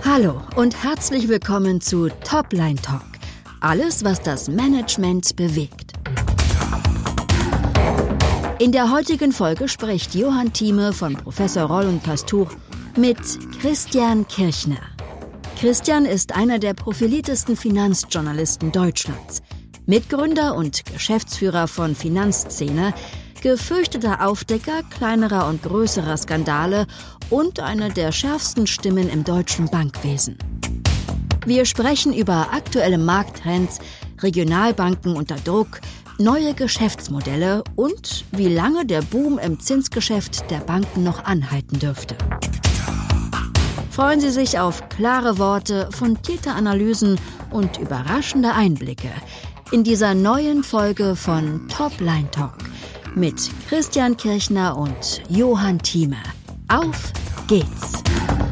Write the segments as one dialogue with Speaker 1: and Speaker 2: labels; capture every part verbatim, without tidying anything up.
Speaker 1: Hallo und herzlich willkommen zu Topline Talk. Alles, was das Management bewegt. In der heutigen Folge spricht Johann Thieme von Professor Roll und Pastoor mit Christian Kirchner. Christian ist einer der profiliertesten Finanzjournalisten Deutschlands, Mitgründer und Geschäftsführer von Finanzszene, gefürchteter Aufdecker kleinerer und größerer Skandale und eine der schärfsten Stimmen im deutschen Bankwesen. Wir sprechen über aktuelle Markttrends, Regionalbanken unter Druck, neue Geschäftsmodelle und wie lange der Boom im Zinsgeschäft der Banken noch anhalten dürfte. Freuen Sie sich auf klare Worte, fundierte Analysen und überraschende Einblicke in dieser neuen Folge von Topline Talk mit Christian Kirchner und Johann Thieme. Auf geht's!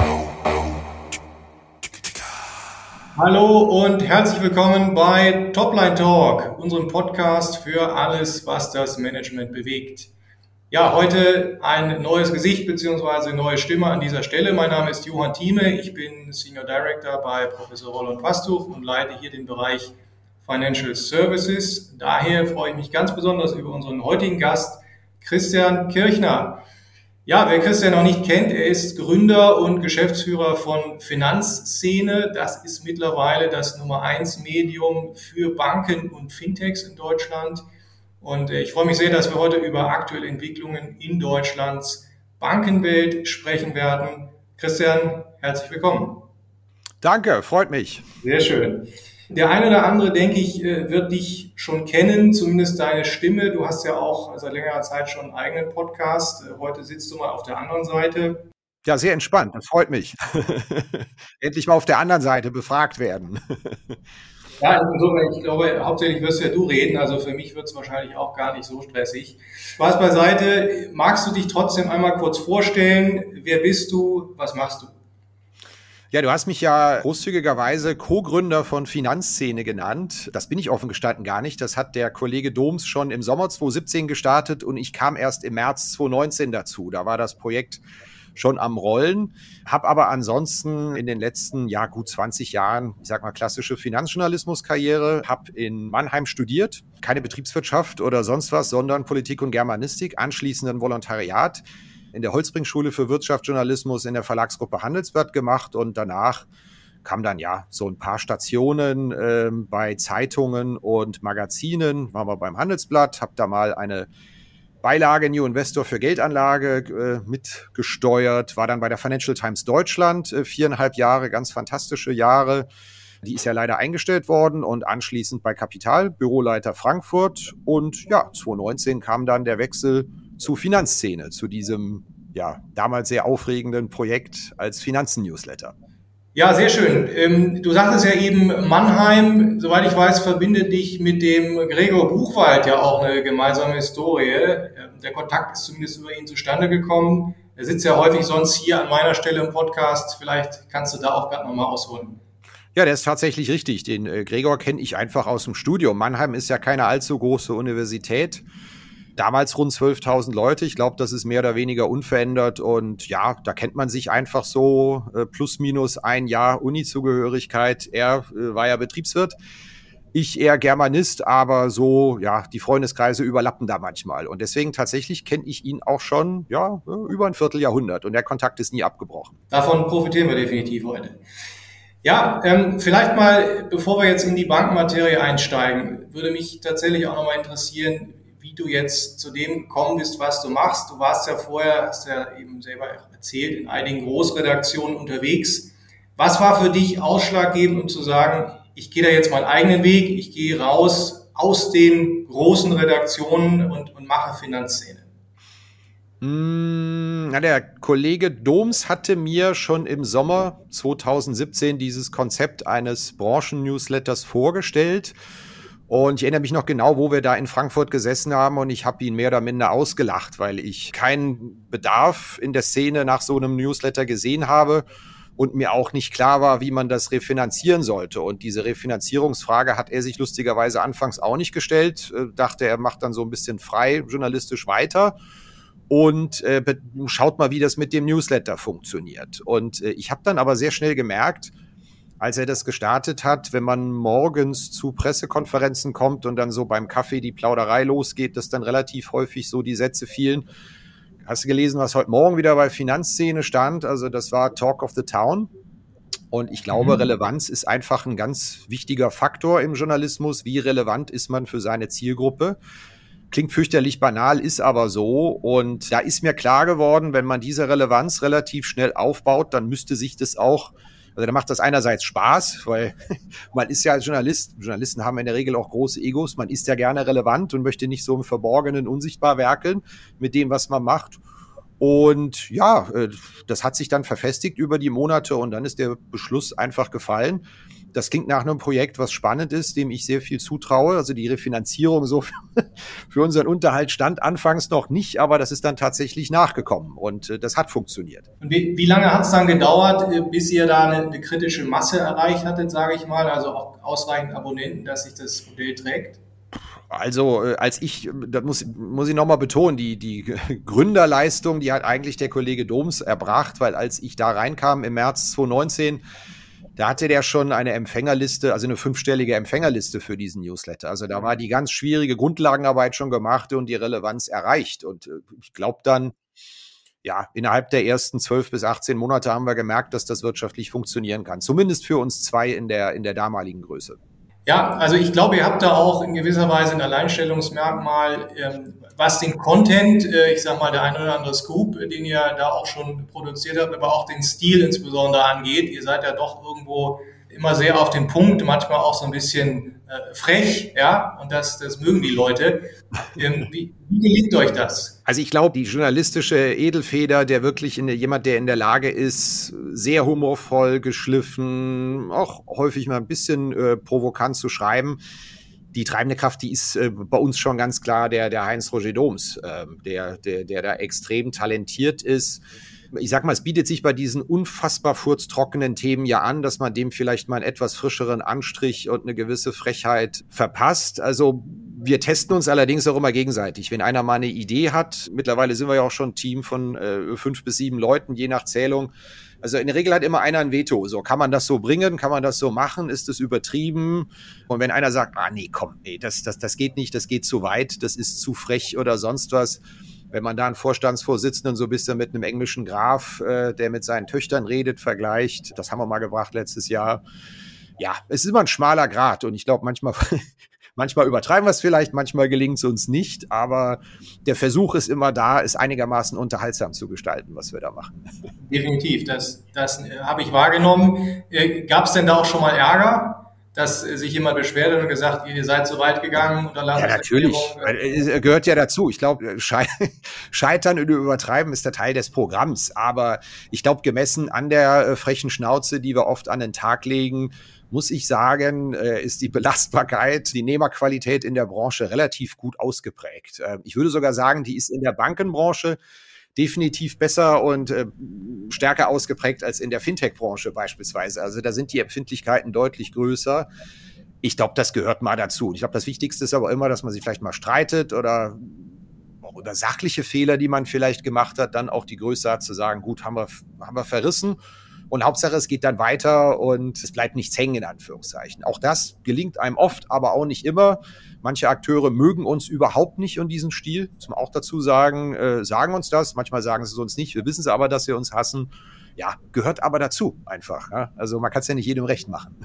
Speaker 2: Hallo und herzlich willkommen bei Topline Talk, unserem Podcast für alles, was das Management bewegt. Ja, heute ein neues Gesicht bzw. neue Stimme an dieser Stelle. Mein Name ist Johann Thieme, ich bin Senior Director bei Professor Roll und Pastoor und leite hier den Bereich Financial Services. Daher freue ich mich ganz besonders über unseren heutigen Gast, Christian Kirchner. Ja, wer Christian noch nicht kennt, er ist Gründer und Geschäftsführer von Finanzszene. Das ist mittlerweile das Nummer eins Medium für Banken und Fintechs in Deutschland. Und ich freue mich sehr, dass wir heute über aktuelle Entwicklungen in Deutschlands Bankenwelt sprechen werden. Christian, herzlich willkommen.
Speaker 3: Danke, freut mich.
Speaker 2: Sehr schön. Der eine oder andere, denke ich, wird dich schon kennen, zumindest deine Stimme. Du hast ja auch seit längerer Zeit schon einen eigenen Podcast. Heute sitzt du mal auf der anderen Seite.
Speaker 3: Ja, sehr entspannt, das freut mich. Endlich mal auf der anderen Seite befragt werden.
Speaker 2: Ja, insofern, ich glaube, hauptsächlich wirst ja du reden, also für mich wird es wahrscheinlich auch gar nicht so stressig. Spaß beiseite, magst du dich trotzdem einmal kurz vorstellen? Wer bist du? Was machst du?
Speaker 3: Ja, du hast mich ja großzügigerweise Co-Gründer von Finanzszene genannt. Das bin ich offen gestanden gar nicht. Das hat der Kollege Doms schon im Sommer zwanzig siebzehn gestartet und ich kam erst im März zwanzig neunzehn dazu. Da war das Projekt schon am Rollen, habe aber ansonsten in den letzten, ja, gut zwanzig Jahren, ich sag mal, klassische Finanzjournalismuskarriere, habe in Mannheim studiert, keine Betriebswirtschaft oder sonst was, sondern Politik und Germanistik, anschließend ein Volontariat in der Holzbring-Schule für Wirtschaftsjournalismus in der Verlagsgruppe Handelsblatt gemacht und danach kam dann ja so ein paar Stationen äh, bei Zeitungen und Magazinen, waren wir beim Handelsblatt, habe da mal eine Beilage New Investor für Geldanlage äh, mitgesteuert, war dann bei der Financial Times Deutschland äh, viereinhalb Jahre, ganz fantastische Jahre. Die ist ja leider eingestellt worden und anschließend bei Capital, Büroleiter Frankfurt und ja, zwanzig neunzehn kam dann der Wechsel zu Finanzszene, zu diesem ja damals sehr aufregenden Projekt als Finanzen-Newsletter.
Speaker 2: Ja, sehr schön. Du sagtest ja eben, Mannheim, soweit ich weiß, verbindet dich mit dem Gregor Buchwald ja auch eine gemeinsame Historie. Der Kontakt ist zumindest über ihn zustande gekommen. Er sitzt ja häufig sonst hier an meiner Stelle im Podcast. Vielleicht kannst du da auch gerade nochmal ausholen.
Speaker 3: Ja, der ist tatsächlich richtig. Den Gregor kenne ich einfach aus dem Studium. Mannheim ist ja keine allzu große Universität. Damals rund zwölftausend Leute. Ich glaube, das ist mehr oder weniger unverändert. Und ja, da kennt man sich einfach so äh, plus minus ein Jahr Uni-Zugehörigkeit. Er äh, war ja Betriebswirt, ich eher Germanist, aber so, ja, die Freundeskreise überlappen da manchmal. Und deswegen tatsächlich kenne ich ihn auch schon, ja, über ein Vierteljahrhundert. Und der Kontakt ist nie abgebrochen.
Speaker 2: Davon profitieren wir definitiv heute. Ja, ähm, vielleicht mal, bevor wir jetzt in die Bankenmaterie einsteigen, würde mich tatsächlich auch nochmal interessieren, wie du jetzt zu dem gekommen bist, was du machst. Du warst ja vorher, hast ja eben selber erzählt, in einigen Großredaktionen unterwegs. Was war für dich ausschlaggebend, um zu sagen, ich gehe da jetzt meinen eigenen Weg, ich gehe raus aus den großen Redaktionen und, und mache Finanzszene?
Speaker 3: Na, der Kollege Doms hatte mir schon im Sommer zwanzig siebzehn dieses Konzept eines Branchen-Newsletters vorgestellt. Und ich erinnere mich noch genau, wo wir da in Frankfurt gesessen haben und ich habe ihn mehr oder minder ausgelacht, weil ich keinen Bedarf in der Szene nach so einem Newsletter gesehen habe und mir auch nicht klar war, wie man das refinanzieren sollte. Und diese Refinanzierungsfrage hat er sich lustigerweise anfangs auch nicht gestellt, dachte, er macht dann so ein bisschen frei journalistisch weiter. und äh, schaut mal, wie das mit dem Newsletter funktioniert. Und äh, ich habe dann aber sehr schnell gemerkt, als er das gestartet hat, wenn man morgens zu Pressekonferenzen kommt und dann so beim Kaffee die Plauderei losgeht, dass dann relativ häufig so die Sätze fielen. Hast du gelesen, was heute Morgen wieder bei Finanzszene stand? Also das war Talk of the Town. Und ich glaube, mhm. Relevanz ist einfach ein ganz wichtiger Faktor im Journalismus. Wie relevant ist man für seine Zielgruppe? Klingt fürchterlich banal, ist aber so. Und da ist mir klar geworden, wenn man diese Relevanz relativ schnell aufbaut, dann müsste sich das auch, also da macht das einerseits Spaß, weil man ist ja als Journalist, Journalisten haben in der Regel auch große Egos, man ist ja gerne relevant und möchte nicht so im Verborgenen unsichtbar werkeln mit dem, was man macht. Und ja, das hat sich dann verfestigt über die Monate und dann ist der Beschluss einfach gefallen. Das klingt nach einem Projekt, was spannend ist, dem ich sehr viel zutraue. Also die Refinanzierung so für, für unseren Unterhalt stand anfangs noch nicht, aber das ist dann tatsächlich nachgekommen und das hat funktioniert.
Speaker 2: Und wie, wie lange hat es dann gedauert, bis ihr da eine, eine kritische Masse erreicht hattet, sage ich mal, also auch ausreichend Abonnenten, dass sich das Modell trägt?
Speaker 3: Also als ich, das muss, muss ich nochmal betonen, die, die Gründerleistung, die hat eigentlich der Kollege Doms erbracht, weil als ich da reinkam im März zwanzig neunzehn, da hatte der schon eine Empfängerliste, also eine fünfstellige Empfängerliste für diesen Newsletter. Also da war die ganz schwierige Grundlagenarbeit schon gemacht und die Relevanz erreicht. Und ich glaube dann, ja, innerhalb der ersten zwölf bis achtzehn Monate haben wir gemerkt, dass das wirtschaftlich funktionieren kann. Zumindest für uns zwei in der, in der damaligen Größe.
Speaker 2: Ja, also ich glaube, ihr habt da auch in gewisser Weise ein Alleinstellungsmerkmal, ähm, was den Content, äh, ich sag mal, der ein oder andere Scoop, den ihr da auch schon produziert habt, aber auch den Stil insbesondere angeht. Ihr seid ja doch irgendwo immer sehr auf den Punkt, manchmal auch so ein bisschen äh, frech, ja, und das, das mögen die Leute. Ähm, wie, wie gelingt euch das?
Speaker 3: Also ich glaube, die journalistische Edelfeder, der wirklich in der, jemand, der in der Lage ist, sehr humorvoll geschliffen, auch häufig mal ein bisschen äh, provokant zu schreiben, die treibende Kraft, die ist äh, bei uns schon ganz klar der, der Heinz-Roger Doms, äh, der, der, der da extrem talentiert ist. Ich sag mal, es bietet sich bei diesen unfassbar furztrockenen Themen ja an, dass man dem vielleicht mal einen etwas frischeren Anstrich und eine gewisse Frechheit verpasst. Also wir testen uns allerdings auch immer gegenseitig. Wenn einer mal eine Idee hat, mittlerweile sind wir ja auch schon ein Team von äh, fünf bis sieben Leuten, je nach Zählung. Also in der Regel hat immer einer ein Veto. So, kann man das so bringen? Kann man das so machen? Ist das übertrieben? Und wenn einer sagt, ah nee, komm, nee, das, das, das geht nicht, das geht zu weit, das ist zu frech oder sonst was. Wenn man da einen Vorstandsvorsitzenden so ein bisschen mit einem englischen Graf, äh, der mit seinen Töchtern redet, vergleicht, das haben wir mal gebracht letztes Jahr. Ja, es ist immer ein schmaler Grat und ich glaube, manchmal, manchmal übertreiben wir es vielleicht, manchmal gelingt es uns nicht, aber der Versuch ist immer da, es einigermaßen unterhaltsam zu gestalten, was wir da machen.
Speaker 2: Definitiv, das, das habe ich wahrgenommen. Äh, gab es denn da auch schon mal Ärger, dass sich jemand beschwert hat und gesagt, ihr seid so weit gegangen? Oder
Speaker 3: ja, natürlich. Es gehört ja dazu. Ich glaube, Scheitern und Übertreiben ist der Teil des Programms. Aber ich glaube, gemessen an der frechen Schnauze, die wir oft an den Tag legen, muss ich sagen, ist die Belastbarkeit, die Nehmerqualität in der Branche relativ gut ausgeprägt. Ich würde sogar sagen, die ist in der Bankenbranche definitiv besser und äh, stärker ausgeprägt als in der Fintech-Branche beispielsweise. Also da sind die Empfindlichkeiten deutlich größer. Ich glaube, das gehört mal dazu. Ich glaube, das Wichtigste ist aber immer, dass man sich vielleicht mal streitet oder auch über sachliche Fehler, die man vielleicht gemacht hat, dann auch die Größe hat zu sagen, gut, haben wir, haben wir verrissen. Und Hauptsache, es geht dann weiter und es bleibt nichts hängen, in Anführungszeichen. Auch das gelingt einem oft, aber auch nicht immer. Manche Akteure mögen uns überhaupt nicht in diesem Stil, muss man auch dazu sagen, äh, sagen uns das. Manchmal sagen sie es uns nicht. Wir wissen es aber, dass sie uns hassen. Ja, gehört aber dazu einfach. Ja? Also man kann es ja nicht jedem recht machen.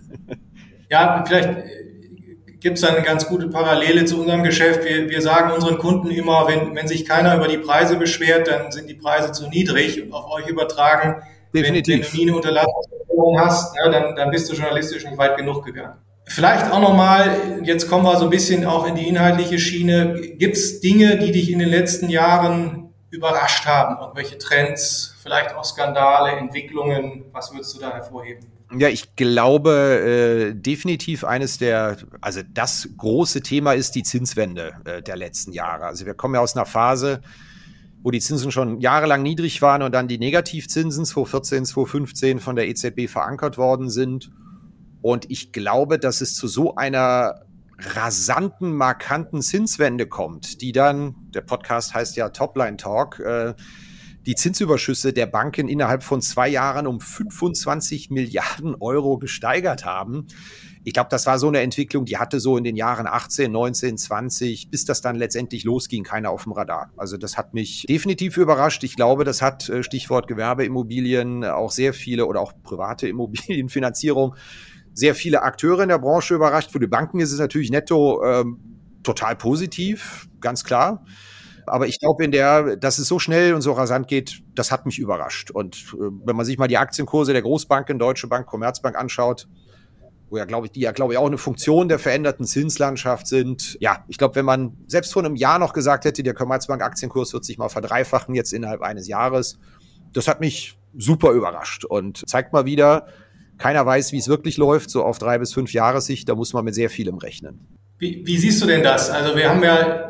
Speaker 2: Ja, vielleicht gibt es da eine ganz gute Parallele zu unserem Geschäft. Wir, wir sagen unseren Kunden immer, wenn, wenn sich keiner über die Preise beschwert, dann sind die Preise zu niedrig und auf euch übertragen.
Speaker 3: Definitiv.
Speaker 2: Wenn, wenn du nie eine Unterlassungsverfügung hast, ja, dann, dann bist du journalistisch nicht weit genug gegangen. Vielleicht auch nochmal, jetzt kommen wir so ein bisschen auch in die inhaltliche Schiene. Gibt es Dinge, die dich in den letzten Jahren überrascht haben? Irgendwelche Trends, vielleicht auch Skandale, Entwicklungen? Was würdest du da hervorheben?
Speaker 3: Ja, ich glaube, äh, definitiv eines der, also das große Thema ist die Zinswende äh, der letzten Jahre. Also wir kommen ja aus einer Phase, wo die Zinsen schon jahrelang niedrig waren und dann die Negativzinsen zwanzig vierzehn, zwanzig fünfzehn von der E Z B verankert worden sind. Und ich glaube, dass es zu so einer rasanten, markanten Zinswende kommt, die dann, der Podcast heißt ja Topline Talk, äh, die Zinsüberschüsse der Banken innerhalb von zwei Jahren um fünfundzwanzig Milliarden Euro gesteigert haben. Ich glaube, das war so eine Entwicklung, die hatte so in den Jahren achtzehn, neunzehn, zwanzig, bis das dann letztendlich losging, keiner auf dem Radar. Also das hat mich definitiv überrascht. Ich glaube, das hat, Stichwort Gewerbeimmobilien, auch sehr viele oder auch private Immobilienfinanzierung, sehr viele Akteure in der Branche überrascht. Für die Banken ist es natürlich netto ähm, total positiv, ganz klar. Aber ich glaube, in der, dass es so schnell und so rasant geht, das hat mich überrascht. Und äh, wenn man sich mal die Aktienkurse der Großbanken, Deutsche Bank, Commerzbank anschaut, wo ja, glaube ich, die ja, glaube ich, auch eine Funktion der veränderten Zinslandschaft sind. Ja, ich glaube, wenn man selbst vor einem Jahr noch gesagt hätte, der Commerzbank-Aktienkurs wird sich mal verdreifachen, jetzt innerhalb eines Jahres, das hat mich super überrascht und zeigt mal wieder, keiner weiß, wie es wirklich läuft, so auf drei bis fünf Jahressicht, da muss man mit sehr vielem rechnen.
Speaker 2: Wie, wie siehst du denn das? Also wir haben ja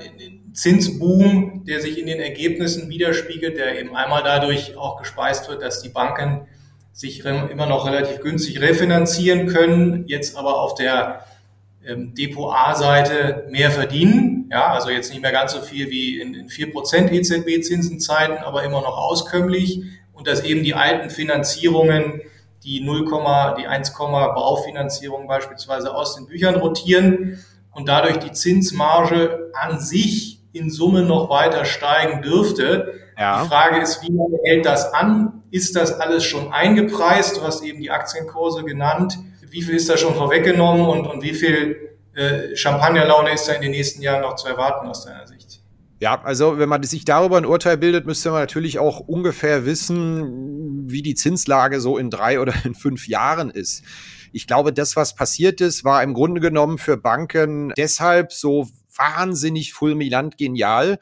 Speaker 2: Zinsboom, der sich in den Ergebnissen widerspiegelt, der eben einmal dadurch auch gespeist wird, dass die Banken sich immer noch relativ günstig refinanzieren können, jetzt aber auf der ähm, Depot A-Seite mehr verdienen. Ja, also jetzt nicht mehr ganz so viel wie in, in vier Prozent E Z B-Zinsenzeiten, aber immer noch auskömmlich. Und dass eben die alten Finanzierungen, die null, die eins, Baufinanzierung beispielsweise aus den Büchern rotieren und dadurch die Zinsmarge an sich in Summe noch weiter steigen dürfte. Ja. Die Frage ist, wie lange hält das an? Ist das alles schon eingepreist? Du hast eben die Aktienkurse genannt. Wie viel ist da schon vorweggenommen und, und wie viel äh, Champagnerlaune ist da in den nächsten Jahren noch zu erwarten aus deiner Sicht?
Speaker 3: Ja, also wenn man sich darüber ein Urteil bildet, müsste man natürlich auch ungefähr wissen, wie die Zinslage so in drei oder in fünf Jahren ist. Ich glaube, das, was passiert ist, war im Grunde genommen für Banken deshalb so wahnsinnig fulminant genial,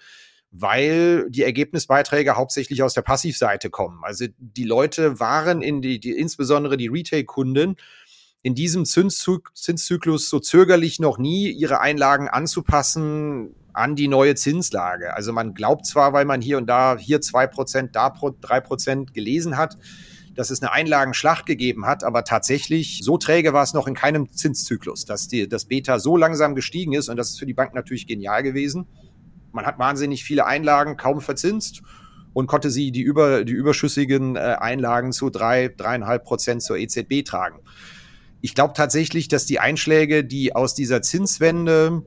Speaker 3: weil die Ergebnisbeiträge hauptsächlich aus der Passivseite kommen. Also die Leute waren in die, die insbesondere die Retail-Kunden in diesem Zinszug, Zinszyklus so zögerlich noch nie, ihre Einlagen anzupassen an die neue Zinslage. Also man glaubt zwar, weil man hier und da hier zwei Prozent, da drei Prozent gelesen hat, dass es eine Einlagenschlacht gegeben hat, aber tatsächlich so träge war es noch in keinem Zinszyklus, dass die, das Beta so langsam gestiegen ist und das ist für die Bank natürlich genial gewesen. Man hat wahnsinnig viele Einlagen kaum verzinst und konnte sie die, über, die überschüssigen äh, Einlagen zu drei, dreieinhalb Prozent zur E Z B tragen. Ich glaube tatsächlich, dass die Einschläge, die aus dieser Zinswende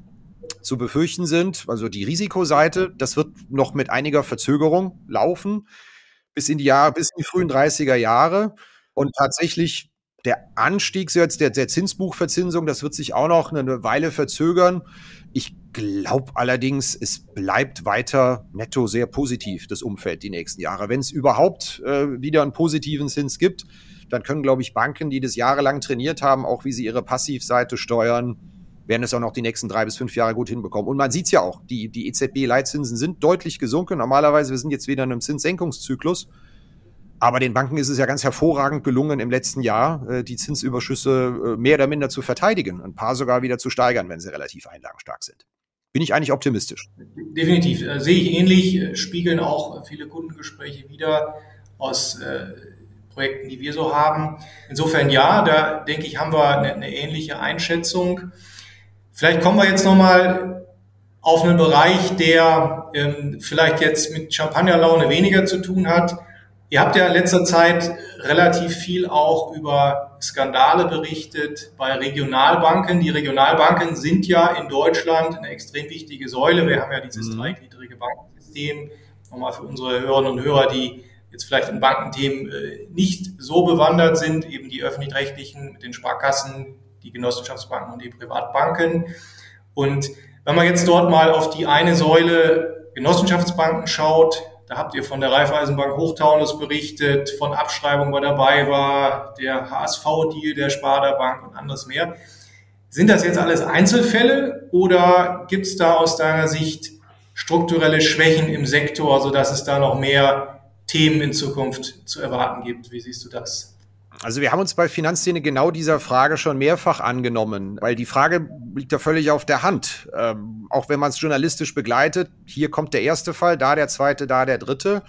Speaker 3: zu befürchten sind, also die Risikoseite, das wird noch mit einiger Verzögerung laufen, bis in die Jahre, bis in die frühen dreißiger Jahre. Und tatsächlich der Anstieg der, der Zinsbuchverzinsung, das wird sich auch noch eine Weile verzögern. Ich glaube allerdings, es bleibt weiter netto sehr positiv, das Umfeld die nächsten Jahre. Wenn es überhaupt äh, wieder einen positiven Zins gibt, dann können, glaube ich, Banken, die das jahrelang trainiert haben, auch wie sie ihre Passivseite steuern, werden es auch noch die nächsten drei bis fünf Jahre gut hinbekommen. Und man sieht es ja auch, die, die E Z B-Leitzinsen sind deutlich gesunken. Normalerweise, wir sind jetzt wieder in einem Zinssenkungszyklus. Aber den Banken ist es ja ganz hervorragend gelungen, im letzten Jahr die Zinsüberschüsse mehr oder minder zu verteidigen. Ein paar sogar wieder zu steigern, wenn sie relativ einlagenstark sind. Bin ich eigentlich optimistisch.
Speaker 2: Definitiv. Äh, sehe ich ähnlich. Spiegeln auch viele Kundengespräche wieder aus äh, Projekten, die wir so haben. Insofern ja, da denke ich, haben wir eine, eine ähnliche Einschätzung. Vielleicht kommen wir jetzt nochmal auf einen Bereich, der ähm, vielleicht jetzt mit Champagnerlaune weniger zu tun hat. Ihr habt ja in letzter Zeit relativ viel auch über Skandale berichtet bei Regionalbanken. Die Regionalbanken sind ja in Deutschland eine extrem wichtige Säule. Wir haben ja dieses mhm. dreigliedrige Bankensystem. Nochmal für unsere Hörerinnen und Hörer, die jetzt vielleicht in Bankenthemen nicht so bewandert sind, eben die öffentlich-rechtlichen mit den Sparkassen, die Genossenschaftsbanken und die Privatbanken. Und wenn man jetzt dort mal auf die eine Säule Genossenschaftsbanken schaut, da habt ihr von der Raiffeisenbank Hochtaunus berichtet, von Abschreibung, wo dabei war, der H S V-Deal der Sparda Bank und anderes mehr. Sind das jetzt alles Einzelfälle oder gibt es da aus deiner Sicht strukturelle Schwächen im Sektor, sodass es da noch mehr Themen in Zukunft zu erwarten gibt? Wie siehst du das?
Speaker 3: Also wir haben uns bei Finanzszene genau dieser Frage schon mehrfach angenommen, weil die Frage liegt ja völlig auf der Hand. Ähm, auch wenn man es journalistisch begleitet, hier kommt der erste Fall, da der zweite, da der dritte.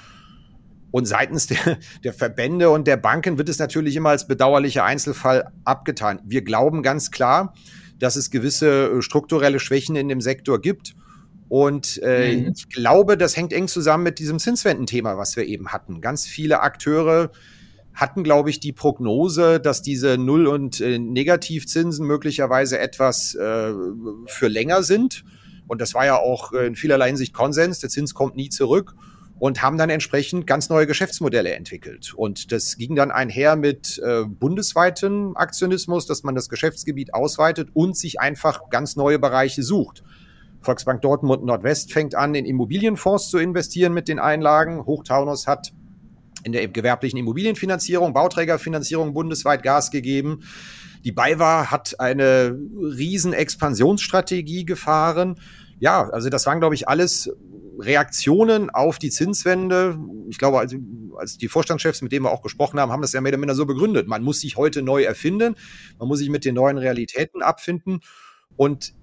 Speaker 3: Und seitens der, der Verbände und der Banken wird es natürlich immer als bedauerlicher Einzelfall abgetan. Wir glauben ganz klar, dass es gewisse strukturelle Schwächen in dem Sektor gibt. Und äh, mhm. ich glaube, das hängt eng zusammen mit diesem Zinswendenthema, was wir eben hatten. Ganz viele Akteure hatten, glaube ich, die Prognose, dass diese Null- und äh, Negativzinsen möglicherweise etwas äh, für länger sind. Und das war ja auch in vielerlei Hinsicht Konsens. Der Zins kommt nie zurück. Und haben dann entsprechend ganz neue Geschäftsmodelle entwickelt. Und das ging dann einher mit äh, bundesweitem Aktionismus, dass man das Geschäftsgebiet ausweitet und sich einfach ganz neue Bereiche sucht. Volksbank Dortmund Nordwest fängt an, in Immobilienfonds zu investieren mit den Einlagen. Hochtaunus hat in der gewerblichen Immobilienfinanzierung, Bauträgerfinanzierung bundesweit Gas gegeben. Die BayWa hat eine riesen Expansionsstrategie gefahren. Ja, also das waren, glaube ich, alles Reaktionen auf die Zinswende. Ich glaube, als, als die Vorstandschefs, mit denen wir auch gesprochen haben, haben das ja mehr oder minder so begründet. Man muss sich heute neu erfinden, man muss sich mit den neuen Realitäten abfinden. Und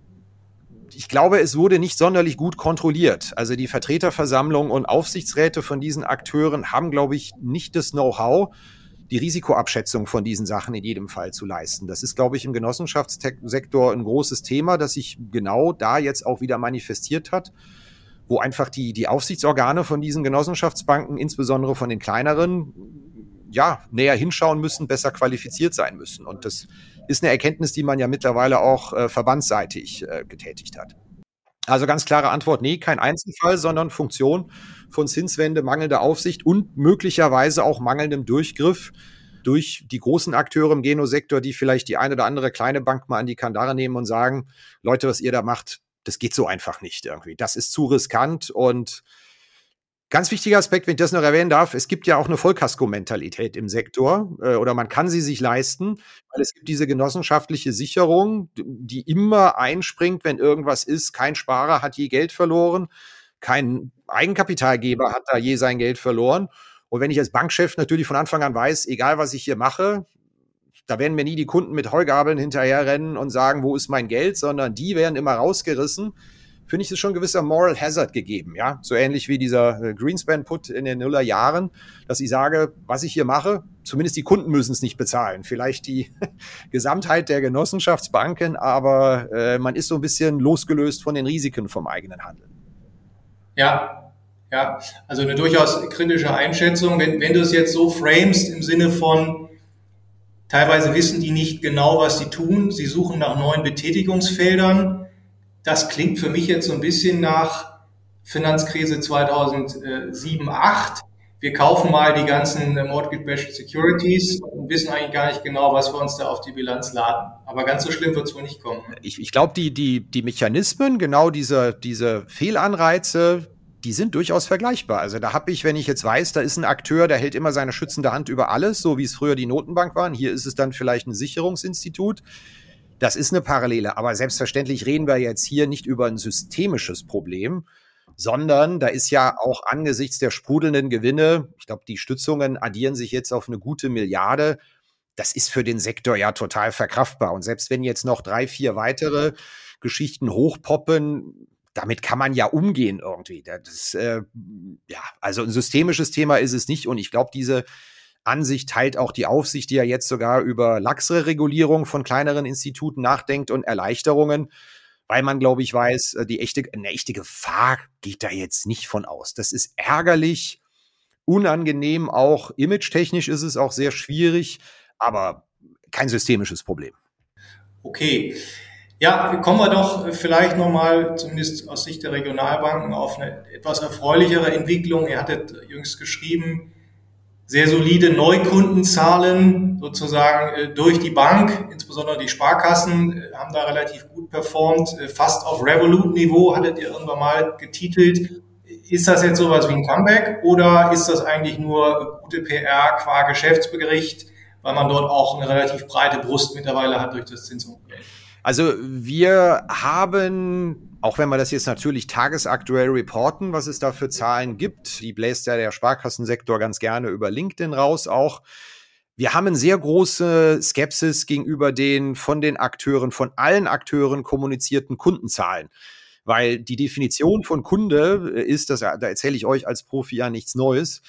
Speaker 3: ich glaube, es wurde nicht sonderlich gut kontrolliert. Also die Vertreterversammlung und Aufsichtsräte von diesen Akteuren haben, glaube ich, nicht das Know-how, die Risikoabschätzung von diesen Sachen in jedem Fall zu leisten. Das ist, glaube ich, im Genossenschaftssektor ein großes Thema, das sich genau da jetzt auch wieder manifestiert hat, wo einfach die, die Aufsichtsorgane von diesen Genossenschaftsbanken, insbesondere von den kleineren, ja, näher hinschauen müssen, besser qualifiziert sein müssen. Und das ist eine Erkenntnis, die man ja mittlerweile auch äh, verbandsseitig äh, getätigt hat. Also ganz klare Antwort, nee, kein Einzelfall, sondern Funktion von Zinswende, mangelnde Aufsicht und möglicherweise auch mangelndem Durchgriff durch die großen Akteure im Genosektor, die vielleicht die eine oder andere kleine Bank mal an die Kandare nehmen und sagen, Leute, was ihr da macht, das geht so einfach nicht irgendwie. Das ist zu riskant. Und ganz wichtiger Aspekt, wenn ich das noch erwähnen darf, es gibt ja auch eine Vollkasko-Mentalität im Sektor äh, oder man kann sie sich leisten, weil es gibt diese genossenschaftliche Sicherung, die immer einspringt, wenn irgendwas ist. Kein Sparer hat je Geld verloren, kein Eigenkapitalgeber hat da je sein Geld verloren. Und wenn ich als Bankchef natürlich von Anfang an weiß, egal was ich hier mache, da werden mir nie die Kunden mit Heugabeln hinterherrennen und sagen, wo ist mein Geld, sondern die werden immer rausgerissen. Finde ich, ist schon ein gewisser Moral Hazard gegeben, ja, so ähnlich wie dieser Greenspan-Put in den Nullerjahren, dass ich sage, was ich hier mache, zumindest die Kunden müssen es nicht bezahlen, vielleicht die Gesamtheit der Genossenschaftsbanken, aber äh, man ist so ein bisschen losgelöst von den Risiken vom eigenen Handeln.
Speaker 2: Ja, ja, also eine durchaus kritische Einschätzung, wenn, wenn du es jetzt so framest im Sinne von, teilweise wissen die nicht genau, was sie tun, sie suchen nach neuen Betätigungsfeldern. Das klingt für mich jetzt so ein bisschen nach Finanzkrise zweitausendsieben, acht. Wir kaufen mal die ganzen Mortgage-Backed Securities und wissen eigentlich gar nicht genau, was wir uns da auf die Bilanz laden. Aber ganz so schlimm wird es wohl nicht kommen.
Speaker 3: Ich, ich glaube, die, die, die Mechanismen, genau diese, diese Fehlanreize, die sind durchaus vergleichbar. Also da habe ich, wenn ich jetzt weiß, da ist ein Akteur, der hält immer seine schützende Hand über alles, so wie es früher die Notenbank waren. Hier ist es dann vielleicht ein Sicherungsinstitut. Das ist eine Parallele, aber selbstverständlich reden wir jetzt hier nicht über ein systemisches Problem, sondern da ist ja auch angesichts der sprudelnden Gewinne, ich glaube, die Stützungen addieren sich jetzt auf eine gute Milliarde, das ist für den Sektor ja total verkraftbar. Und selbst wenn jetzt noch drei, vier weitere Geschichten hochpoppen, damit kann man ja umgehen irgendwie. Das ist, äh, ja, also ein systemisches Thema ist es nicht und ich glaube, diese Ansicht teilt auch die Aufsicht, die ja jetzt sogar über laxere Regulierung von kleineren Instituten nachdenkt und Erleichterungen, weil man, glaube ich, weiß, die echte, eine echte Gefahr geht da jetzt nicht von aus. Das ist ärgerlich, unangenehm auch, image-technisch ist es auch sehr schwierig, aber kein systemisches Problem.
Speaker 2: Okay. Ja, kommen wir doch vielleicht nochmal, zumindest aus Sicht der Regionalbanken, auf eine etwas erfreulichere Entwicklung. Ihr hattet jüngst geschrieben, sehr solide Neukundenzahlen sozusagen durch die Bank, insbesondere die Sparkassen haben da relativ gut performt, fast auf Revolut-Niveau, hattet ihr irgendwann mal getitelt. Ist das jetzt sowas wie ein Comeback oder ist das eigentlich nur gute P R qua Geschäftsbericht, weil man dort auch eine relativ breite Brust mittlerweile hat durch das Zinsumfeld?
Speaker 3: Also wir haben, auch wenn wir das jetzt natürlich tagesaktuell reporten, was es da für Zahlen gibt, die bläst ja der Sparkassensektor ganz gerne über LinkedIn raus auch. Wir haben eine sehr große Skepsis gegenüber den von den Akteuren, von allen Akteuren kommunizierten Kundenzahlen. Weil die Definition von Kunde ist, das, da erzähle ich euch als Profi ja nichts Neues,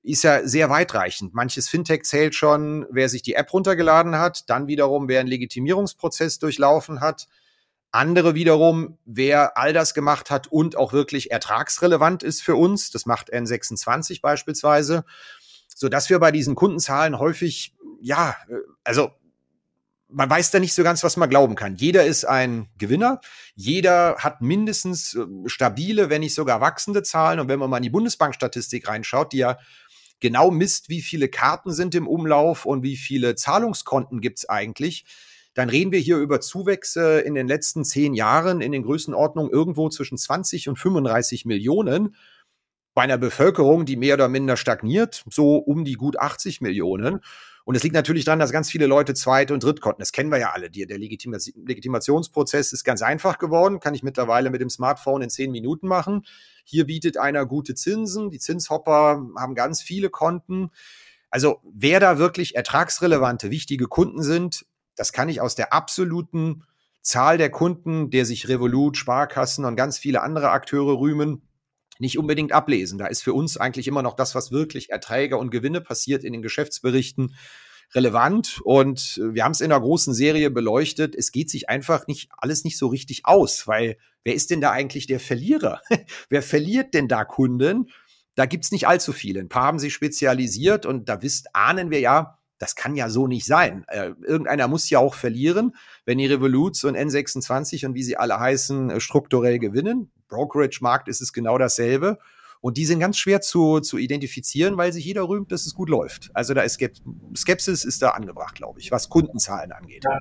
Speaker 3: ist ja sehr weitreichend. Manches Fintech zählt schon, wer sich die App runtergeladen hat, dann wiederum, wer einen Legitimierungsprozess durchlaufen hat. Andere wiederum, wer all das gemacht hat und auch wirklich ertragsrelevant ist für uns. Das macht N sechsundzwanzig beispielsweise, sodass wir bei diesen Kundenzahlen häufig, ja, also man weiß da nicht so ganz, was man glauben kann. Jeder ist ein Gewinner. Jeder hat mindestens stabile, wenn nicht sogar wachsende Zahlen. Und wenn man mal in die Bundesbankstatistik reinschaut, die ja genau misst, wie viele Karten sind im Umlauf und wie viele Zahlungskonten gibt es eigentlich, dann reden wir hier über Zuwächse in den letzten zehn Jahren in den Größenordnungen irgendwo zwischen zwanzig und fünfunddreißig Millionen. Bei einer Bevölkerung, die mehr oder minder stagniert, so um die gut achtzig Millionen. Und es liegt natürlich daran, dass ganz viele Leute Zweit- und Drittkonten, das kennen wir ja alle, der Legitima- Legitimationsprozess ist ganz einfach geworden, kann ich mittlerweile mit dem Smartphone in zehn Minuten machen. Hier bietet einer gute Zinsen, die Zinshopper haben ganz viele Konten. Also wer da wirklich ertragsrelevante, wichtige Kunden sind, das kann ich aus der absoluten Zahl der Kunden, der sich Revolut, Sparkassen und ganz viele andere Akteure rühmen, nicht unbedingt ablesen. Da ist für uns eigentlich immer noch das, was wirklich Erträge und Gewinne passiert in den Geschäftsberichten, relevant. Und wir haben es in einer großen Serie beleuchtet. Es geht sich einfach nicht alles nicht so richtig aus, weil wer ist denn da eigentlich der Verlierer? Wer verliert denn da Kunden? Da gibt's nicht allzu viele. Ein paar haben sich spezialisiert und da wisst, ahnen wir ja, das kann ja so nicht sein. Äh, irgendeiner muss ja auch verlieren, wenn die Revoluts und N sechsundzwanzig und wie sie alle heißen, äh, strukturell gewinnen. Brokerage-Markt ist es genau dasselbe. Und die sind ganz schwer zu, zu identifizieren, weil sich jeder rühmt, dass es gut läuft. Also da ist Skepsis ist da angebracht, glaube ich, was Kundenzahlen angeht.
Speaker 2: Ja,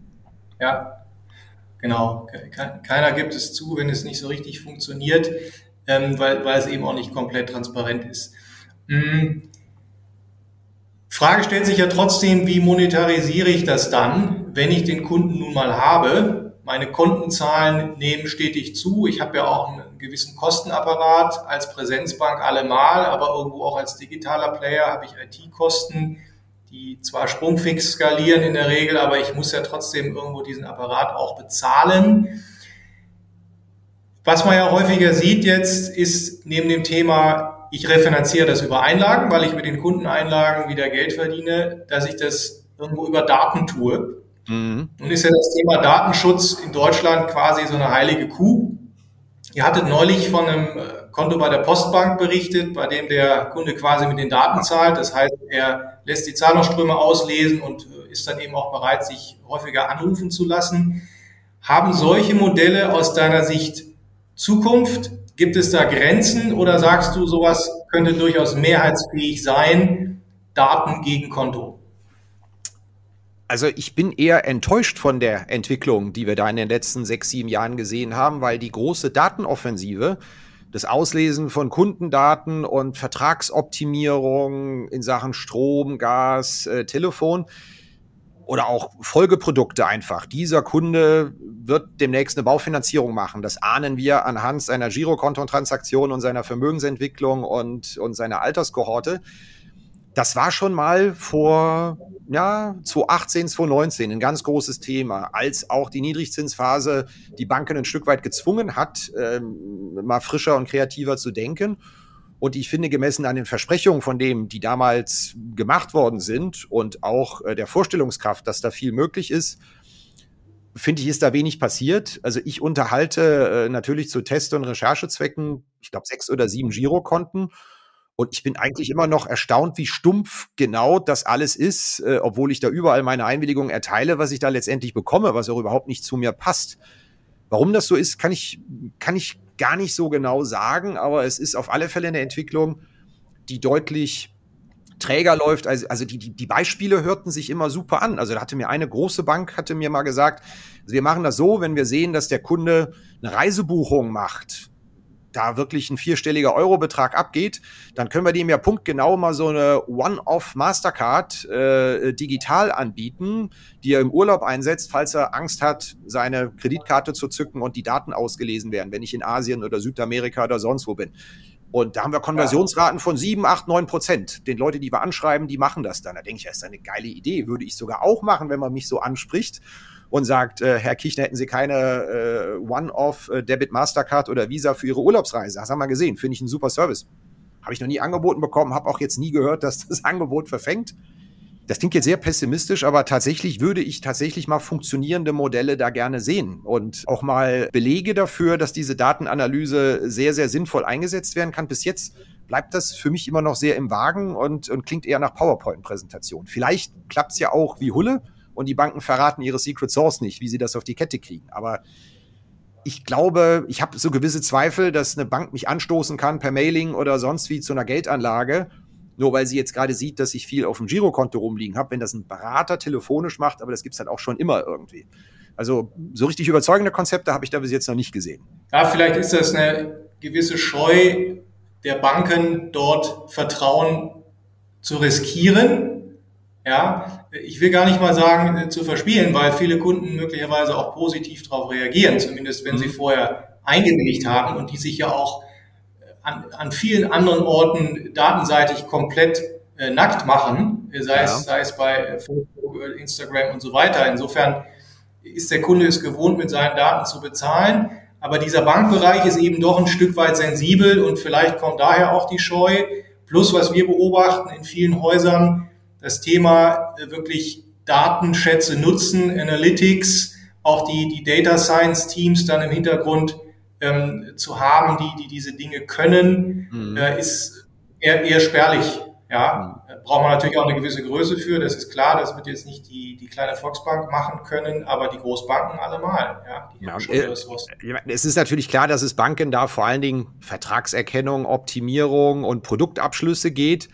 Speaker 2: ja, genau. Keiner gibt es zu, wenn es nicht so richtig funktioniert, ähm, weil, weil es eben auch nicht komplett transparent ist. Mhm. Frage stellt sich ja trotzdem, wie monetarisiere ich das dann, wenn ich den Kunden nun mal habe? Meine Kontenzahlen nehmen stetig zu. Ich habe ja auch einen gewissen Kostenapparat als Präsenzbank allemal, aber irgendwo auch als digitaler Player habe ich I T-Kosten, die zwar sprungfix skalieren in der Regel, aber ich muss ja trotzdem irgendwo diesen Apparat auch bezahlen. Was man ja häufiger sieht jetzt, ist neben dem Thema, ich refinanziere das über Einlagen, weil ich mit den Kundeneinlagen wieder Geld verdiene, dass ich das irgendwo über Daten tue. Mhm. Nun ist ja das Thema Datenschutz in Deutschland quasi so eine heilige Kuh. Ihr hattet neulich von einem Konto bei der Postbank berichtet, bei dem der Kunde quasi mit den Daten zahlt. Das heißt, er lässt die Zahlungsströme auslesen und ist dann eben auch bereit, sich häufiger anrufen zu lassen. Haben solche Modelle aus deiner Sicht Zukunft? Gibt es da Grenzen oder sagst du, sowas könnte durchaus mehrheitsfähig sein, Daten gegen Konto?
Speaker 3: Also ich bin eher enttäuscht von der Entwicklung, die wir da in den letzten sechs, sieben Jahren gesehen haben, weil die große Datenoffensive, das Auslesen von Kundendaten und Vertragsoptimierung in Sachen Strom, Gas, äh, Telefon oder auch Folgeprodukte einfach. Dieser Kunde wird demnächst eine Baufinanzierung machen. Das ahnen wir anhand seiner Girokontotransaktion und seiner Vermögensentwicklung und, und seiner Alterskohorte. Das war schon mal vor ja, zwanzig achtzehn, zwanzig neunzehn ein ganz großes Thema, als auch die Niedrigzinsphase die Banken ein Stück weit gezwungen hat, ähm, mal frischer und kreativer zu denken. Und ich finde, gemessen an den Versprechungen von dem, die damals gemacht worden sind und auch äh, der Vorstellungskraft, dass da viel möglich ist, finde ich, ist da wenig passiert. Also ich unterhalte äh, natürlich zu Test- und Recherchezwecken, ich glaube, sechs oder sieben Girokonten. Und ich bin eigentlich immer noch erstaunt, wie stumpf genau das alles ist, äh, obwohl ich da überall meine Einwilligung erteile, was ich da letztendlich bekomme, was auch überhaupt nicht zu mir passt. Warum das so ist, kann ich, kann ich gar nicht so genau sagen, aber es ist auf alle Fälle eine Entwicklung, die deutlich träger läuft. Also, also die, die, die Beispiele hörten sich immer super an. Also da hatte mir eine große Bank, hatte mir mal gesagt, also wir machen das so, wenn wir sehen, dass der Kunde eine Reisebuchung macht, da wirklich ein vierstelliger Eurobetrag abgeht, dann können wir dem ja punktgenau mal so eine One-Off-Mastercard äh, digital anbieten, die er im Urlaub einsetzt, falls er Angst hat, seine Kreditkarte zu zücken und die Daten ausgelesen werden, wenn ich in Asien oder Südamerika oder sonst wo bin. Und da haben wir Konversionsraten von sieben, acht, neun Prozent. Den Leute, die wir anschreiben, die machen das dann. Da denke ich, das ist eine geile Idee. Würde ich sogar auch machen, wenn man mich so anspricht und sagt, äh, Herr Kirchner, hätten Sie keine äh, One-Off äh, Debit Mastercard oder Visa für Ihre Urlaubsreise? Das haben wir gesehen. Finde ich einen super Service. habe ich noch nie angeboten bekommen, habe auch jetzt nie gehört, dass das Angebot verfängt. Das klingt jetzt sehr pessimistisch, aber tatsächlich würde ich tatsächlich mal funktionierende Modelle da gerne sehen und auch mal Belege dafür, dass diese Datenanalyse sehr, sehr sinnvoll eingesetzt werden kann. Bis jetzt bleibt das für mich immer noch sehr im Wagen und, und klingt eher nach PowerPoint-Präsentation. Vielleicht klappt es ja auch wie Hulle und die Banken verraten ihre Secret Sauce nicht, wie sie das auf die Kette kriegen. Aber ich glaube, ich habe so gewisse Zweifel, dass eine Bank mich anstoßen kann per Mailing oder sonst wie zu einer Geldanlage, nur weil sie jetzt gerade sieht, dass ich viel auf dem Girokonto rumliegen habe, wenn das ein Berater telefonisch macht, aber das gibt's halt auch schon immer irgendwie. Also so richtig überzeugende Konzepte habe ich da bis jetzt noch nicht gesehen.
Speaker 2: Ja, vielleicht ist das eine gewisse Scheu der Banken, dort Vertrauen zu riskieren. Ja, ich will gar nicht mal sagen, äh, zu verspielen, weil viele Kunden möglicherweise auch positiv darauf reagieren, zumindest wenn sie vorher eingewilligt haben und die sich ja auch An, an vielen anderen Orten datenseitig komplett äh, nackt machen, sei, ja. es, sei es bei Facebook, Instagram und so weiter. Insofern ist der Kunde es gewohnt, mit seinen Daten zu bezahlen. Aber dieser Bankbereich ist eben doch ein Stück weit sensibel und vielleicht kommt daher auch die Scheu. Plus, was wir beobachten in vielen Häusern, das Thema äh, wirklich Datenschätze nutzen, Analytics, auch die, die Data Science Teams dann im Hintergrund Ähm, zu haben, die, die diese Dinge können, mhm. äh, ist eher, eher spärlich. Ja, mhm. Braucht man natürlich auch eine gewisse Größe für, das ist klar, das wird jetzt nicht die, die kleine Volksbank machen können, aber die Großbanken allemal. Ja, die
Speaker 3: ja, äh, es ist natürlich klar, dass es Banken da vor allen Dingen Vertragserkennung, Optimierung und Produktabschlüsse geht.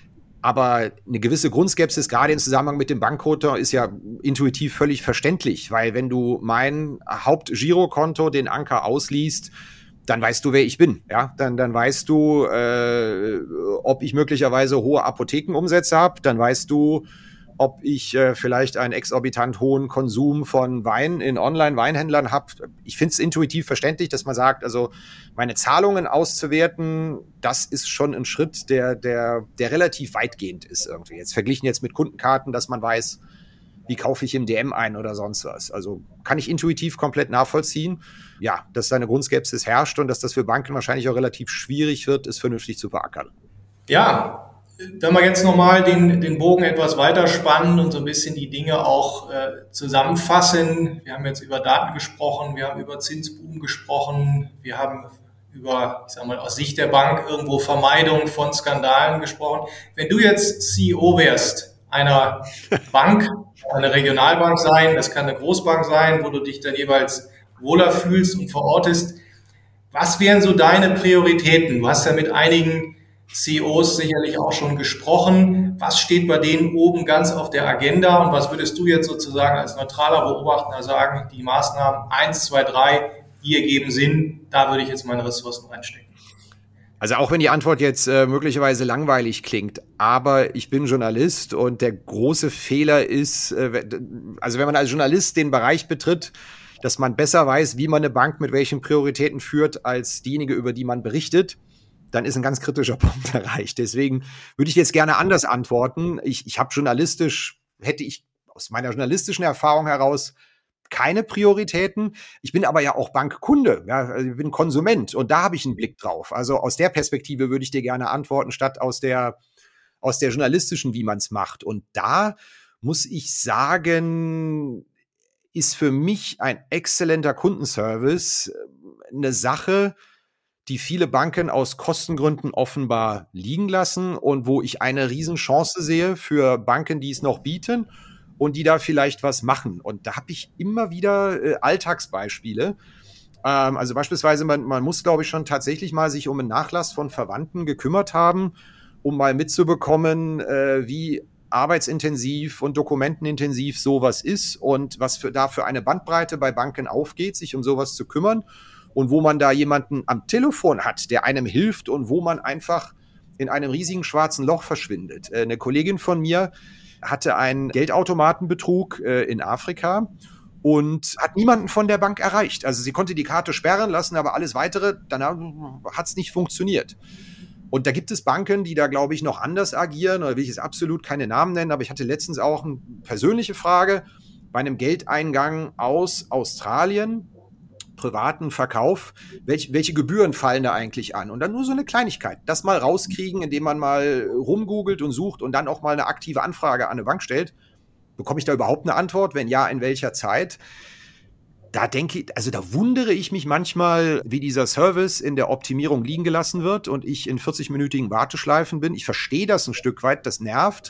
Speaker 3: Aber eine gewisse Grundskepsis, gerade im Zusammenhang mit dem Bankkonto, ist ja intuitiv völlig verständlich, weil wenn du mein Hauptgirokonto, den Anker, ausliest, dann weißt du, wer ich bin. Ja, dann, dann weißt du, äh, ob ich möglicherweise hohe Apothekenumsätze habe, dann weißt du, ob ich äh, vielleicht einen exorbitant hohen Konsum von Wein in Online-Weinhändlern habe. Ich finde es intuitiv verständlich, dass man sagt, also meine Zahlungen auszuwerten, das ist schon ein Schritt, der, der, der relativ weitgehend ist irgendwie. Jetzt verglichen jetzt mit Kundenkarten, dass man weiß, wie kaufe ich im D M ein oder sonst was. Also kann ich intuitiv komplett nachvollziehen. Ja, dass da eine Grundskepsis herrscht und dass das für Banken wahrscheinlich auch relativ schwierig wird, ist vernünftig zu verackern.
Speaker 2: Ja, wenn wir jetzt nochmal den, den Bogen etwas weiter spannen und so ein bisschen die Dinge auch äh, zusammenfassen. Wir haben jetzt über Daten gesprochen, wir haben über Zinsboom gesprochen, wir haben über, ich sag mal, aus Sicht der Bank irgendwo Vermeidung von Skandalen gesprochen. Wenn du jetzt C E O wärst einer Bank, eine Regionalbank sein, das kann eine Großbank sein, wo du dich dann jeweils wohler fühlst und verortest, was wären so deine Prioritäten? Du hast ja mit einigen C E Os sicherlich auch schon gesprochen. Was steht bei denen oben ganz auf der Agenda und was würdest du jetzt sozusagen als neutraler Beobachter sagen, die Maßnahmen eins, zwei, drei, die ergeben Sinn, da würde ich jetzt meine Ressourcen reinstecken?
Speaker 3: Also auch wenn die Antwort jetzt äh, möglicherweise langweilig klingt, aber ich bin Journalist und der große Fehler ist, äh, also wenn man als Journalist den Bereich betritt, dass man besser weiß, wie man eine Bank mit welchen Prioritäten führt, als diejenige, über die man berichtet, dann ist ein ganz kritischer Punkt erreicht. Deswegen würde ich jetzt gerne anders antworten. Ich, ich habe journalistisch, hätte ich aus meiner journalistischen Erfahrung heraus keine Prioritäten. Ich bin aber ja auch Bankkunde, ja, also ich bin Konsument und da habe ich einen Blick drauf. Also aus der Perspektive würde ich dir gerne antworten, statt aus der, aus der journalistischen, wie man es macht. Und da muss ich sagen, ist für mich ein exzellenter Kundenservice eine Sache, die viele Banken aus Kostengründen offenbar liegen lassen und wo ich eine Riesenchance sehe für Banken, die es noch bieten und die da vielleicht was machen. Und da habe ich immer wieder äh, Alltagsbeispiele. Ähm, also beispielsweise, man, man muss, glaube ich, schon tatsächlich mal sich um einen Nachlass von Verwandten gekümmert haben, um mal mitzubekommen, äh, wie arbeitsintensiv und dokumentenintensiv sowas ist und was für, da für eine Bandbreite bei Banken aufgeht, sich um sowas zu kümmern. Und wo man da jemanden am Telefon hat, der einem hilft und wo man einfach in einem riesigen schwarzen Loch verschwindet. Äh, eine Kollegin von mir hatte einen Geldautomatenbetrug äh, in Afrika und hat niemanden von der Bank erreicht. Also sie konnte die Karte sperren lassen, aber alles Weitere, danach hat es nicht funktioniert. Und da gibt es Banken, die da, glaube ich, noch anders agieren. Oder will ich jetzt absolut keine Namen nennen, aber ich hatte letztens auch eine persönliche Frage bei einem Geldeingang aus Australien. privaten Verkauf, welche, welche Gebühren fallen da eigentlich an? Und dann nur so eine Kleinigkeit, das mal rauskriegen, indem man mal rumgoogelt und sucht und dann auch mal eine aktive Anfrage an eine Bank stellt. Bekomme ich da überhaupt eine Antwort? Wenn ja, in welcher Zeit? Da denke ich, also da wundere ich mich manchmal, wie dieser Service in der Optimierung liegen gelassen wird und ich in vierzig-minütigen Warteschleifen bin. Ich verstehe das ein Stück weit, das nervt.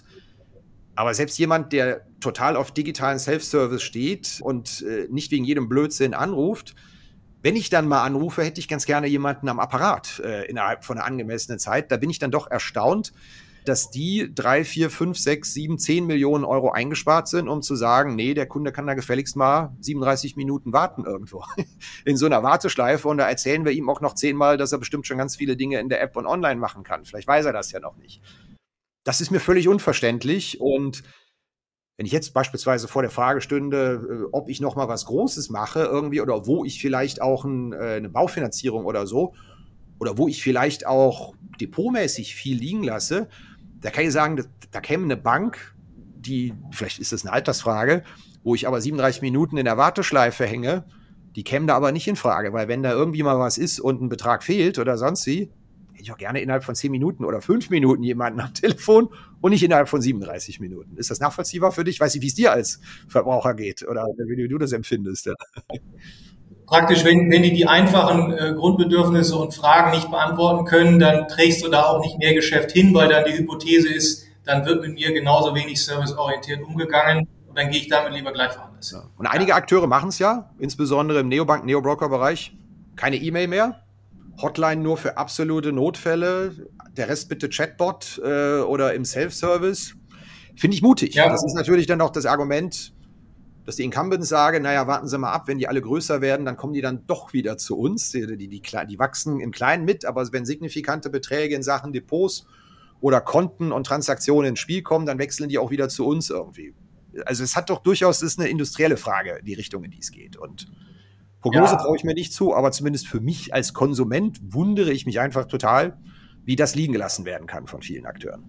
Speaker 3: Aber selbst jemand, der total auf digitalen Self-Service steht und äh, nicht wegen jedem Blödsinn anruft, wenn ich dann mal anrufe, hätte ich ganz gerne jemanden am Apparat äh, innerhalb von einer angemessenen Zeit. Da bin ich dann doch erstaunt, dass die drei, vier, fünf, sechs, sieben, zehn Millionen Euro eingespart sind, um zu sagen, nee, der Kunde kann da gefälligst mal siebenunddreißig Minuten warten irgendwo in so einer Warteschleife und da erzählen wir ihm auch noch zehnmal, dass er bestimmt schon ganz viele Dinge in der App und online machen kann. Vielleicht weiß er das ja noch nicht. Das ist mir völlig unverständlich und wenn ich jetzt beispielsweise vor der Frage stünde, ob ich noch mal was Großes mache irgendwie oder wo ich vielleicht auch ein, eine Baufinanzierung oder so oder wo ich vielleicht auch depotmäßig viel liegen lasse, da kann ich sagen, da käme eine Bank, die, vielleicht ist das eine Altersfrage, wo ich aber siebenunddreißig Minuten in der Warteschleife hänge, die käme da aber nicht in Frage, weil wenn da irgendwie mal was ist und ein Betrag fehlt oder sonst wie, hätte ich auch gerne innerhalb von zehn Minuten oder fünf Minuten jemanden am Telefon und nicht innerhalb von siebenunddreißig Minuten. Ist das nachvollziehbar für dich? Weiß nicht, wie es dir als Verbraucher geht oder wie du das empfindest. Ja.
Speaker 2: Praktisch, wenn, wenn die die einfachen äh, Grundbedürfnisse und Fragen nicht beantworten können, dann trägst du da auch nicht mehr Geschäft hin, weil dann die Hypothese ist, dann wird mit mir genauso wenig serviceorientiert umgegangen und dann gehe ich damit lieber gleich woanders.
Speaker 3: Ja. Und einige ja. Akteure machen es ja, insbesondere im Neobank-, Neobroker-Bereich. Keine E-Mail mehr, Hotline nur für absolute Notfälle, der Rest bitte Chatbot äh, oder im Self-Service. Finde ich mutig. Ja. Das ist natürlich dann auch das Argument, dass die Incumbents sagen, naja, warten Sie mal ab, wenn die alle größer werden, dann kommen die dann doch wieder zu uns. Die, die, die, die wachsen im Kleinen mit, aber wenn signifikante Beträge in Sachen Depots oder Konten und Transaktionen ins Spiel kommen, dann wechseln die auch wieder zu uns irgendwie. Also es hat doch durchaus, das ist eine industrielle Frage, die Richtung, in die es geht. Und Prognose ja. traue ich mir nicht zu, aber zumindest für mich als Konsument wundere ich mich einfach total, wie das liegen gelassen werden kann von vielen Akteuren.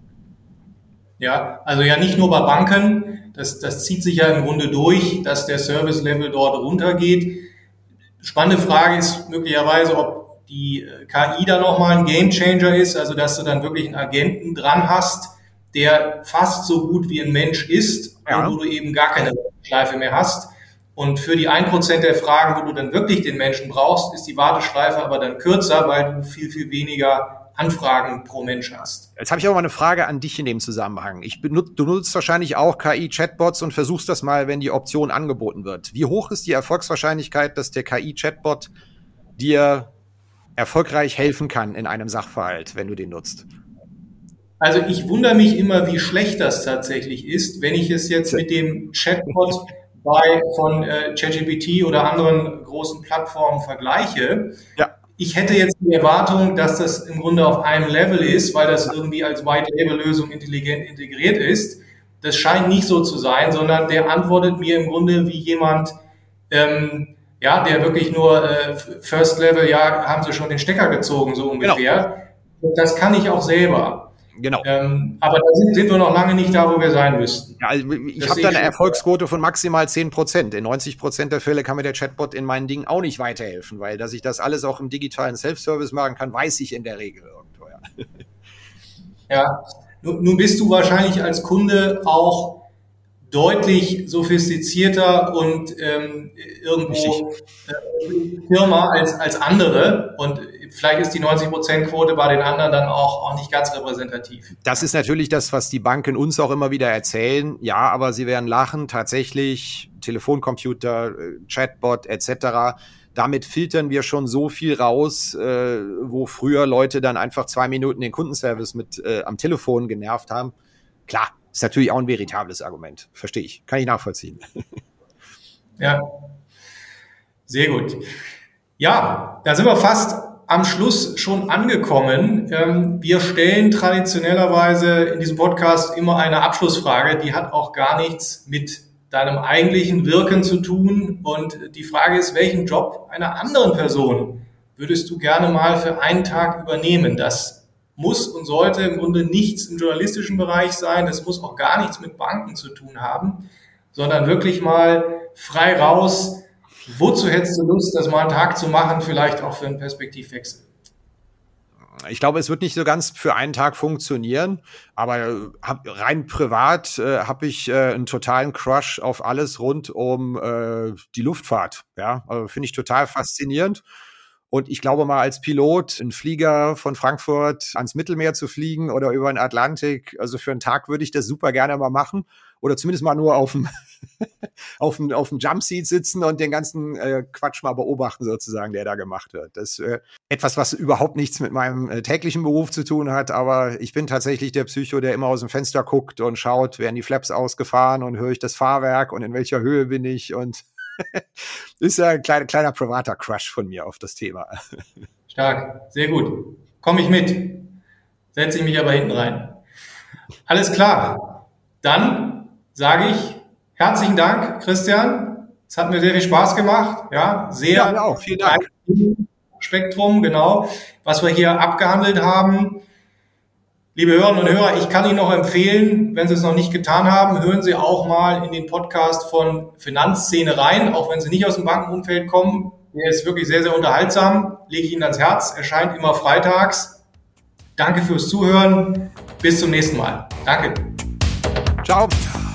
Speaker 2: Ja, also ja nicht nur bei Banken, das, das zieht sich ja im Grunde durch, dass der Service-Level dort runtergeht. Spannende Frage ist möglicherweise, ob die K I da nochmal ein Gamechanger ist, also dass du dann wirklich einen Agenten dran hast, der fast so gut wie ein Mensch ist, ja. und wo du eben gar keine Schleife mehr hast. Und für die ein Prozent der Fragen, wo du dann wirklich den Menschen brauchst, ist die Warteschleife aber dann kürzer, weil du viel, viel weniger Anfragen pro Mensch hast.
Speaker 3: Jetzt habe ich aber mal eine Frage an dich in dem Zusammenhang. Ich benut, du nutzt wahrscheinlich auch K I-Chatbots und versuchst das mal, wenn die Option angeboten wird. Wie hoch ist die Erfolgswahrscheinlichkeit, dass der K I-Chatbot dir erfolgreich helfen kann in einem Sachverhalt, wenn du den nutzt?
Speaker 2: Also ich wundere mich immer, wie schlecht das tatsächlich ist, wenn ich es jetzt mit dem Chatbot bei von äh, ChatGPT oder anderen großen Plattformen vergleiche. Ja. Ich hätte jetzt die Erwartung, dass das im Grunde auf einem Level ist, weil das irgendwie als White-Label-Lösung intelligent integriert ist. Das scheint nicht so zu sein, sondern der antwortet mir im Grunde wie jemand, ähm, ja, der wirklich nur äh, First Level, ja, haben sie schon den Stecker gezogen, so ungefähr. Genau. Das kann ich auch selber.
Speaker 3: Genau.
Speaker 2: Ähm, aber da sind, sind wir noch lange nicht da, wo wir sein müssten.
Speaker 3: Ja, also ich habe da eine Erfolgsquote von maximal zehn Prozent. In neunzig Prozent der Fälle kann mir der Chatbot in meinen Dingen auch nicht weiterhelfen, weil dass ich das alles auch im digitalen Self-Service machen kann, weiß ich in der Regel irgendwo. Ja,
Speaker 2: ja. Nun, nun bist du wahrscheinlich als Kunde auch deutlich sophistizierter und ähm, irgendwo äh, Firma als, als andere und vielleicht ist die neunzig Prozent Quote bei den anderen dann auch, auch nicht ganz repräsentativ.
Speaker 3: Das ist natürlich das, was die Banken uns auch immer wieder erzählen. Ja, aber sie werden lachen, tatsächlich Telefoncomputer, Chatbot et cetera. Damit filtern wir schon so viel raus, äh, wo früher Leute dann einfach zwei Minuten den Kundenservice mit äh, am Telefon genervt haben. Klar, ist natürlich auch ein veritables Argument. Verstehe ich. Kann ich nachvollziehen.
Speaker 2: Ja, sehr gut. Ja, da sind wir fast am Schluss schon angekommen. Wir stellen traditionellerweise in diesem Podcast immer eine Abschlussfrage, die hat auch gar nichts mit deinem eigentlichen Wirken zu tun. Und die Frage ist, welchen Job einer anderen Person würdest du gerne mal für einen Tag übernehmen? Das muss und sollte im Grunde nichts im journalistischen Bereich sein. Das muss auch gar nichts mit Banken zu tun haben, sondern wirklich mal frei raus Wozu hättest du Lust, das mal einen Tag zu machen, vielleicht auch für einen Perspektivwechsel?
Speaker 3: Ich glaube, es wird nicht so ganz für einen Tag funktionieren, aber hab, rein privat äh, habe ich äh, einen totalen Crush auf alles rund um äh, die Luftfahrt. Ja, also finde ich total faszinierend. Und ich glaube mal, als Pilot einen Flieger von Frankfurt ans Mittelmeer zu fliegen oder über den Atlantik, also für einen Tag würde ich das super gerne mal machen. Oder zumindest mal nur auf dem, auf dem, auf dem Jumpseat sitzen und den ganzen äh, Quatsch mal beobachten sozusagen, der da gemacht wird. Das ist äh, etwas, was überhaupt nichts mit meinem äh, täglichen Beruf zu tun hat, aber ich bin tatsächlich der Psycho, der immer aus dem Fenster guckt und schaut, werden die Flaps ausgefahren und höre ich das Fahrwerk und in welcher Höhe bin ich und ist ja ein kleiner, kleiner privater Crush von mir auf das Thema.
Speaker 2: Stark, sehr gut. Komme ich mit. Setze ich mich aber hinten rein. Alles klar. Dann sage ich herzlichen Dank, Christian. Es hat mir sehr viel Spaß gemacht. Ja, sehr.
Speaker 3: Ja, mir auch. Vielen Dank.
Speaker 2: Spektrum, genau, was wir hier abgehandelt haben. Liebe Hörerinnen und Hörer, ich kann Ihnen noch empfehlen, wenn Sie es noch nicht getan haben, hören Sie auch mal in den Podcast von Finanzszene rein, auch wenn Sie nicht aus dem Bankenumfeld kommen. Der ist wirklich sehr, sehr unterhaltsam, lege ich Ihnen ans Herz, erscheint immer freitags. Danke fürs Zuhören, bis zum nächsten Mal. Danke.
Speaker 3: Ciao.